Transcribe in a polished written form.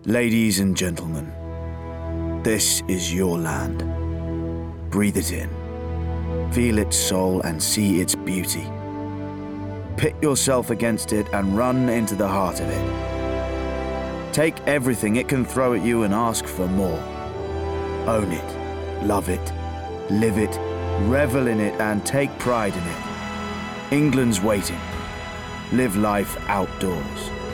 Ladies and gentlemen, this is your land. Breathe it in. Feel its soul and see its beauty. Pit yourself against it and run into the heart of it. Take everything it can throw at you and ask for more. Own it, love it, live it, revel in it and take pride in it. England's waiting. Live life outdoors.